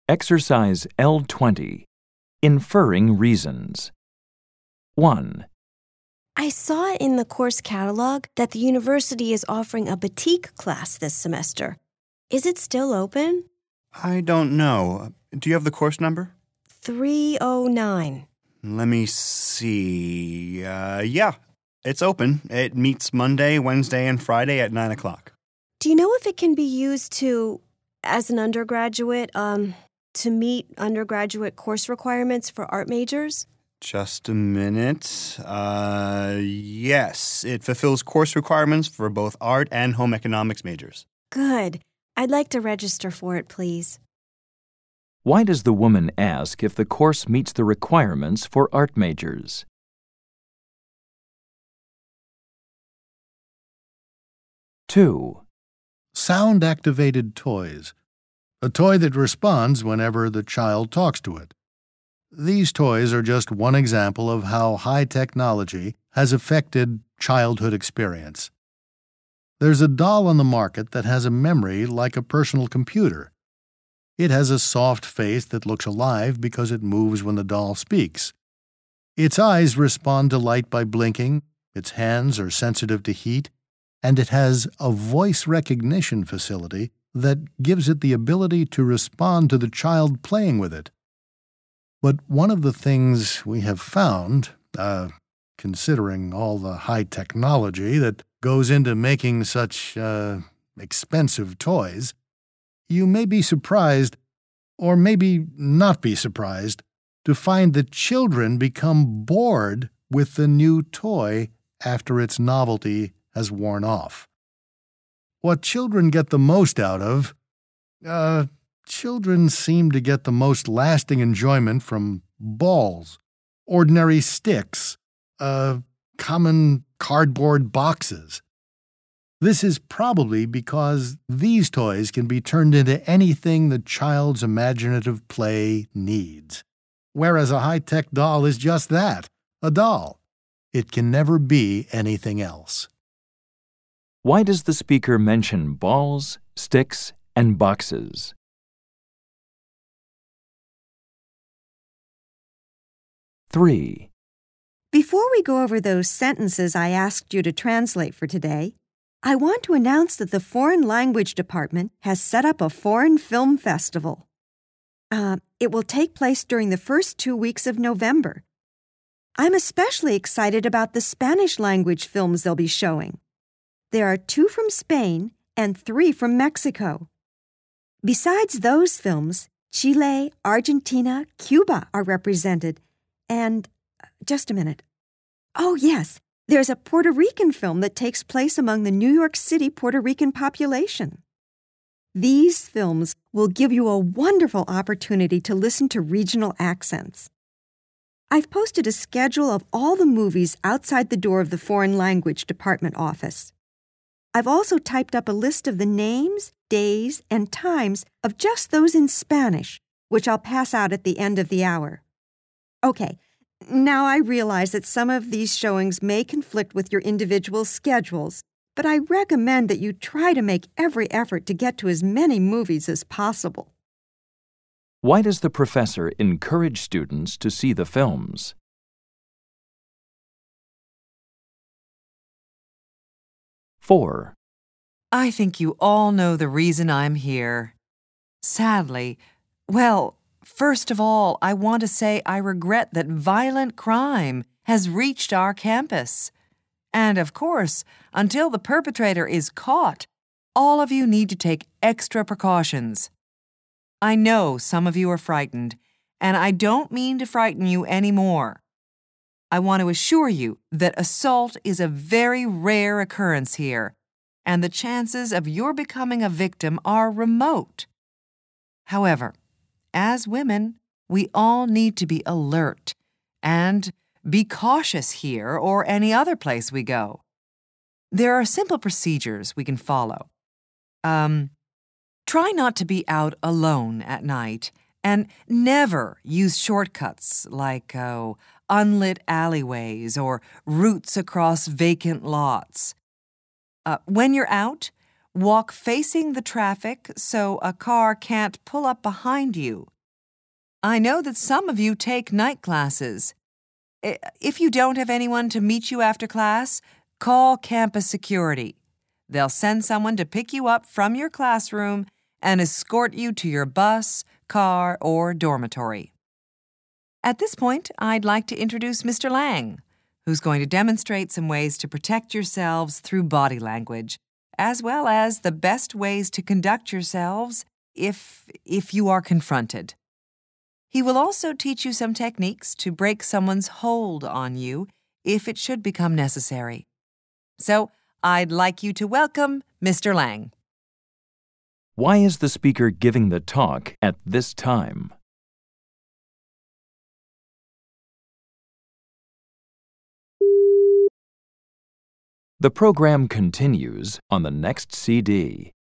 Exercise L20. Inferring reasons. 1. I saw in the course catalog that the university is offering a batik class this semester. Is it still open? I don't know. Do you have the course number? 309. Let me see. Yeah, it's open. It meets Monday, Wednesday, and Friday at 9 o'clock. Do you know if it can be used as an undergraduate, to meet undergraduate course requirements for art majors? Just a minute. Yes, it fulfills course requirements for both art and home economics majors. Good. I'd like to register for it, please. Why does the woman ask if the course meets the requirements for art majors? 2. Sound-activated toys. A toy that responds whenever the child talks to it. These toys are just one example of how high technology has affected childhood experience. There's a doll on the market that has a memory like a personal computer. It has a soft face that looks alive because it moves when the doll speaks. Its eyes respond to light by blinking, its hands are sensitive to heat, and it has a voice recognition facility that gives it the ability to respond to the child playing with it. But one of the things we have found, considering all the high technology that goes into making such expensive toys, you may be surprised, or maybe not be surprised, to find that children become bored with the new toy after its novelty has worn off. What children get the most out of, children seem to get the most lasting enjoyment from balls, ordinary sticks, common cardboard boxes. This is probably because these toys can be turned into anything the child's imaginative play needs. Whereas a high-tech doll is just that, a doll. It can never be anything else. Why does the speaker mention balls, sticks, and boxes? 3. Before we go over those sentences I asked you to translate for today, I want to announce that the Foreign Language Department has set up a foreign film festival. It will take place during the first 2 weeks of November. I'm especially excited about the Spanish language films they'll be showing. There are 2 from Spain and 3 from Mexico. Besides those films, Chile, Argentina, Cuba are represented, and just a minute. Oh, yes, there's a Puerto Rican film that takes place among the New York City Puerto Rican population. These films will give you a wonderful opportunity to listen to regional accents. I've posted a schedule of all the movies outside the door of the Foreign Language Department office. I've also typed up a list of the names, days, and times of just those in Spanish, which I'll pass out at the end of the hour. Okay, now I realize that some of these showings may conflict with your individual schedules, but I recommend that you try to make every effort to get to as many movies as possible. Why does the professor encourage students to see the films? 4. I think you all know the reason I'm here. Sadly, first of all, I want to say I regret that violent crime has reached our campus. And of course, until the perpetrator is caught, all of you need to take extra precautions. I know some of you are frightened, and I don't mean to frighten you anymore. I want to assure you that assault is a very rare occurrence here, and the chances of your becoming a victim are remote. However, as women, we all need to be alert and be cautious here or any other place we go. There are simple procedures we can follow. Try not to be out alone at night, and never use shortcuts like unlit alleyways or routes across vacant lots. When you're out, Walk facing the traffic so a car can't pull up behind you. I know that some of you take night classes. If you don't have anyone to meet you after class, call campus security. They'll send someone to pick you up from your classroom and escort you to your bus, car, or dormitory. At this point, I'd like to introduce Mr. Lang, who's going to demonstrate some ways to protect yourselves through body language, as well as the best ways to conduct yourselves if you are confronted. He will also teach you some techniques to break someone's hold on you if it should become necessary. So, I'd like you to welcome Mr. Lang. Why is the speaker giving the talk at this time? The program continues on the next CD.